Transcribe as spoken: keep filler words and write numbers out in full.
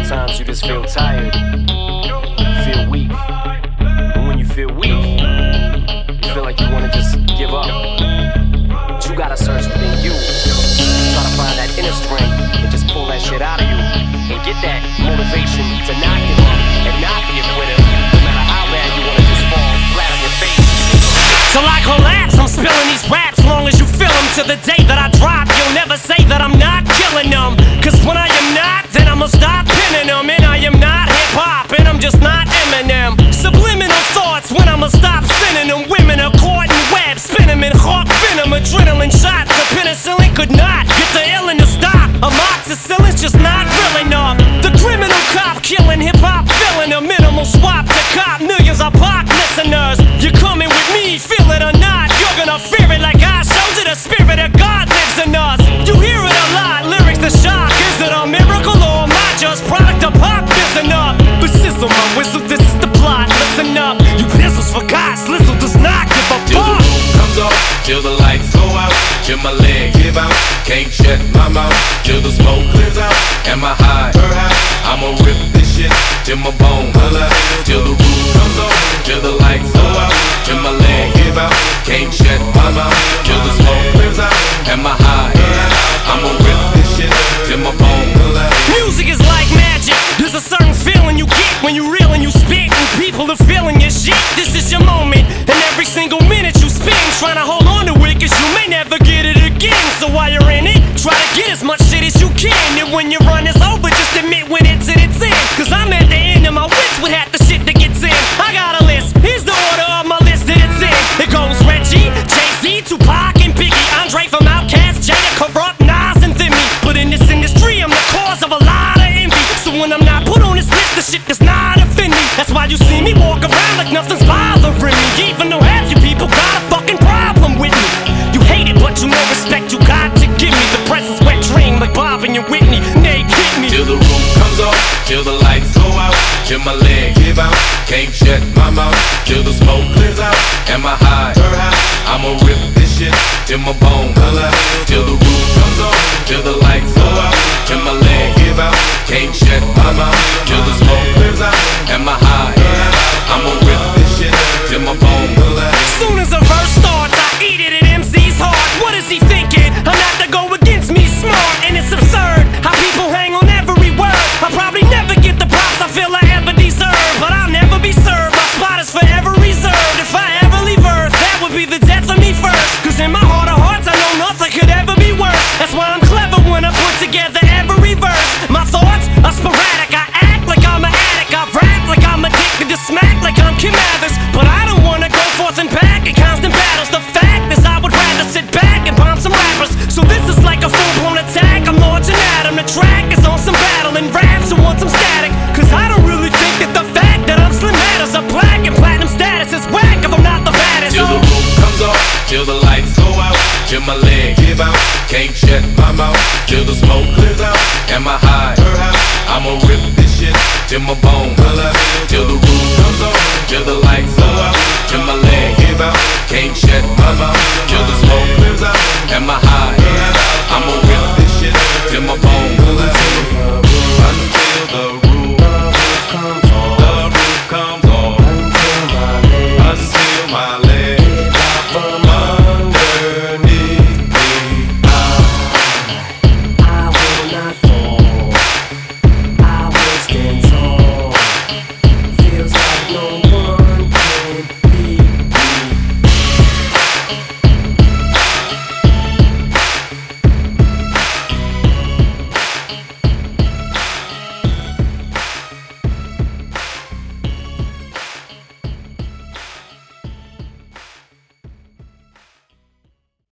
Sometimes you just feel tired, feel weak. And when you feel weak, you feel like you wanna just give up. But you gotta search within you. Try to find that inner strength and just pull that shit out of you. And get that motivation to not give up and not be a quitter. No matter how bad you wanna just fall flat on your face. Till I collapse, I'm spilling these raps. Long as you feel them, to the day that I drop, you'll never say that I'm not killing them. Cause when I am not, then I'ma stop pinning them. And I am not hip-hop, and I'm just not Eminem. Subliminal thoughts when I'ma stop sending them. Women are caught in webs, spin them in hawk venom. Adrenaline shots, the penicillin could not get the illin to stop. Amoxicillin's just not real enough. The criminal cop killing hip-hop, filling a minimal swap to cop millions of pop listeners. You're coming with me, feel it or not, you're gonna fear it like I showed you. The spirit of God lives in us. You hear it a lot, lyrics the shock. Is it a miracle or am I just product of pop? Listen up, the sizzle, my whistle, this is the plot. Listen up, you pistols forgot, Slizzle does not give a till fuck. The roof comes off, till the lights go out, till my leg give out, can't shut my mouth, till the smoke clears out, and my high, I'ma rip this shit till my bone holla. Till the roof comes off, till the lights go out, till my leg give out, can't shut my mouth, till the smoke clears out, and my high, I'ma rip this shit till my bone holla. Music is like magic. There's a certain feeling you get when you reel and you spit, and people are feeling your shit. This is your moment, and every single minute you spend trying to hold on to it, cause you may never get it again. So while you're in it, try to get as much shit as you can. And when your run is over, just admit when it's in its end. Cause I'm at the end of my wits with half the shit that gets in. I got a list, here's the order of my list that it's in. It goes Reggie, Jay-Z, Tupac, and Biggie, Andre from Outkast, Jada, Corrupt, Nas, and Thimmy. But in this industry, I'm the cause of a lot of envy. So when I'm not put on this list, the shit does not offend me. That's why you see me walk around like nothing's bothering me. Even though half you people got a fucking problem with me. You hate it, but you know respect you got to give me. The presence wet dream like Bob and your Whitney. Nay, hit me. Till the roof comes off, till the lights go out, till my leg give out, can't shut my mouth, till the smoke clears out, and my high, I'ma rip this shit till my bone holla. Till the roof comes off, till the lights go out, till my leg give out, can't shut my mouth, till the smoke clears out, and my high, I'ma rip this shit till my bone holla. Soon as a verse starts, I eat it at M C's heart. What is he thinking? I'm not to go against me, smart, and it's absurd how people hang on every word. I'll probably never get the props I feel I ever deserve, but I'll never be served. My spot is forever reserved. If I ever leave Earth, that would be the death of me first. Cause in my heart of hearts, I know nothing could ever be worse. That's why I'm clever when I put together every verse. My thoughts are sporadic. I act like I'm an addict. I rap like I'm addicted to smack like I'm Kim Mathers. But I don't wanna go forth and back in constant battles. The fact is I would rather sit back and bomb some rappers. So this is like a full-blown attack. I'm launching at 'em. The track is on some battle and raps who want some static. Cause I don't really think that the fact that I'm Slim matters. A black and platinum status is whack if I'm not the baddest. Till the roof comes off, till the lights go out, till my leg give out, can't shut my mouth, till the smoke clears out, and my high, I'ma rip this shit till my bone holla. Till the roof comes off, till the lights go out, till my leg give out, can't shut my mouth, till the smoke clears out, and my high